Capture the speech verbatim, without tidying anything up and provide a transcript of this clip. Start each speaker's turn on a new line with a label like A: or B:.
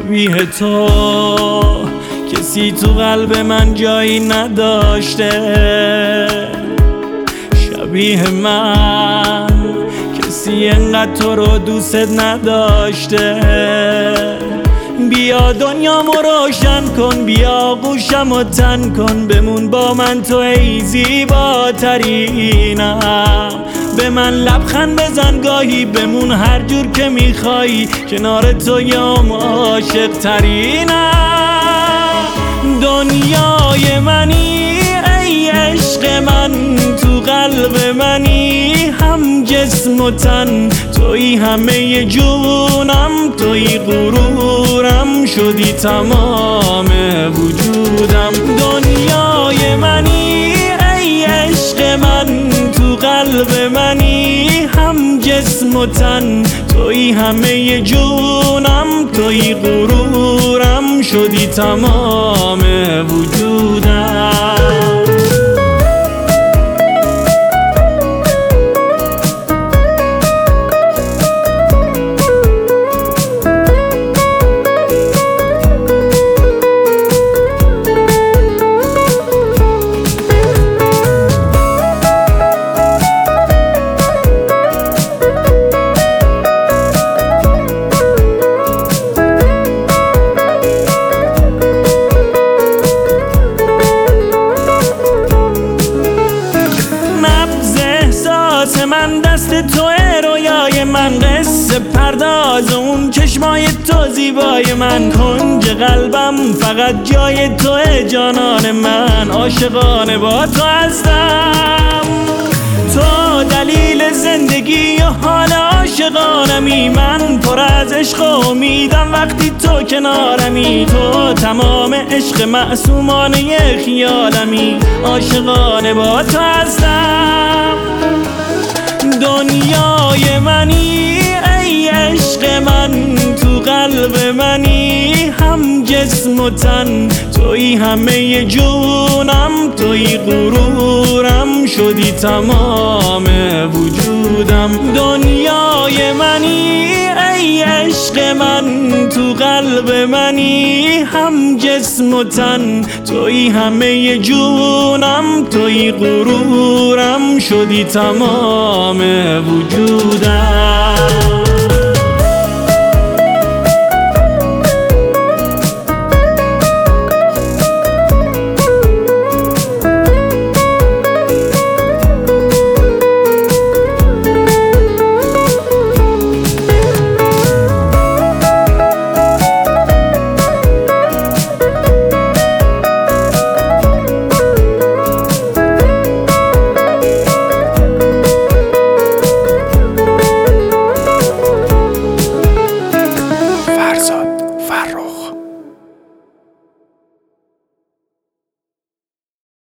A: شبیه تو کسی تو قلب من جایی نداشته، شبیه من کسی انقدر تو رو دوست نداشته. بیا دنیامو روشن کن، بیا گوشمو تن کن، بمون با من تو ای زیباترینم. به من لبخند بزن گاهی، بمون هر جور که میخوایی، کنار تو یام عاشق ترینم. دنیای منی ای عشق من، تو قلب منی هم جسم و تن، توی همه جونم، توی غرورم، شدی تمام وجودم. دنیای منی ای عشق من، تو قلب منی هم جسم و تن، توی همه جونم، توی غرورم، شدی تمام وجودم. من دست توه، رویای من قصه پرداز، اون چشمای تو زیبای من، کنج قلبم فقط جای توه، جانان من عاشقانه با تو هستم. تو دلیل زندگی و حال عاشقانمی، من پر از عشق و امیدم وقتی تو کنارمی. تو تمام عشق معصومانه خیالمی، عاشقانه با تو هستم. دنیای منی ای عشق من، تو قلب منی هم جسم و تن، توی همه جونم، توی غرورم، شدی تمام وجودم. دنیای منی ای عشق من، تو قلب منی هم جسم و تن، توی همه جونم، توی غرورم، شدی تمام وجودم.